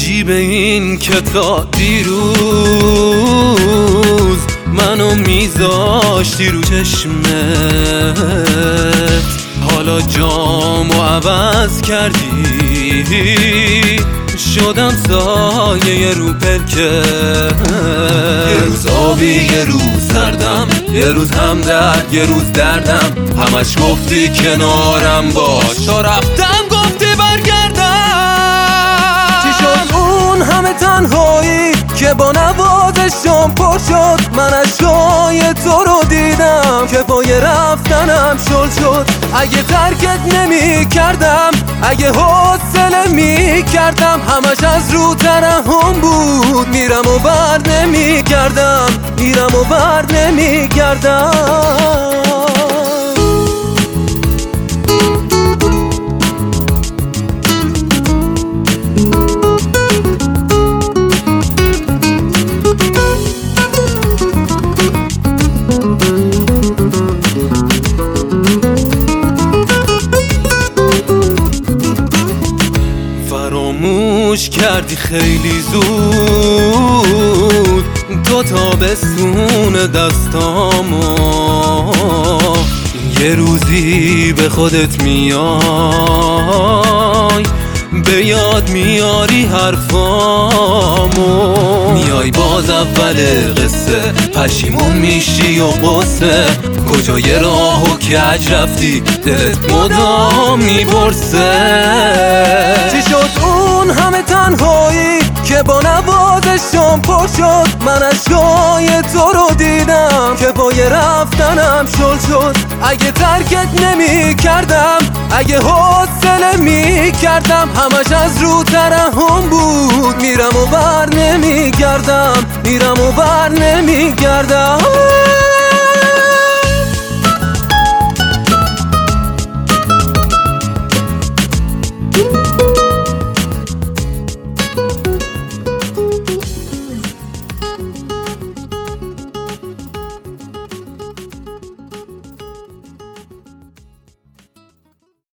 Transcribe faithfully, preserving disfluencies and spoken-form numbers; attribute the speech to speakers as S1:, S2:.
S1: عجیب این که تا دیروز منو میذاشتی رو چشمت، حالا جامو عوض کردی شدم سایه رو پلکت. یه روز آبی یه روز سردم، یه روز هم درد یه روز دردم، همش گفتی کنارم باش تا رفتم گفتی برگردم.
S2: چی شد اون همه تنهایی که با نوازشم پر شد؟ من اشکای تو رو دیدم که پای رفتنم شل شد. اگه ترکت نمی کردم، اگه حوصله می کردم، همش از رو ترحم بود. میرم و بر نمی کردم، میرم و بر نمی کردم.
S1: فراموش کردی خیلی زود تو تابستون دستامو، یه روزی به خودت میای به یاد میاری حرفامو، میای باز اول قصه پشیمون میشی و قصه، کجای راهو کج رفتی دلت مدام میپرسه.
S2: چی شد اون همه تنهایی که با نوازشم پر شد؟ من اشکای تو رو دیدم که پای رفتنم شل شد. اگه ترکت نمی کردم، اگه حوصله می کردم، همش از رو ترحم بود. میرم و بر نمی گردم، میرم و بر نمی گردم.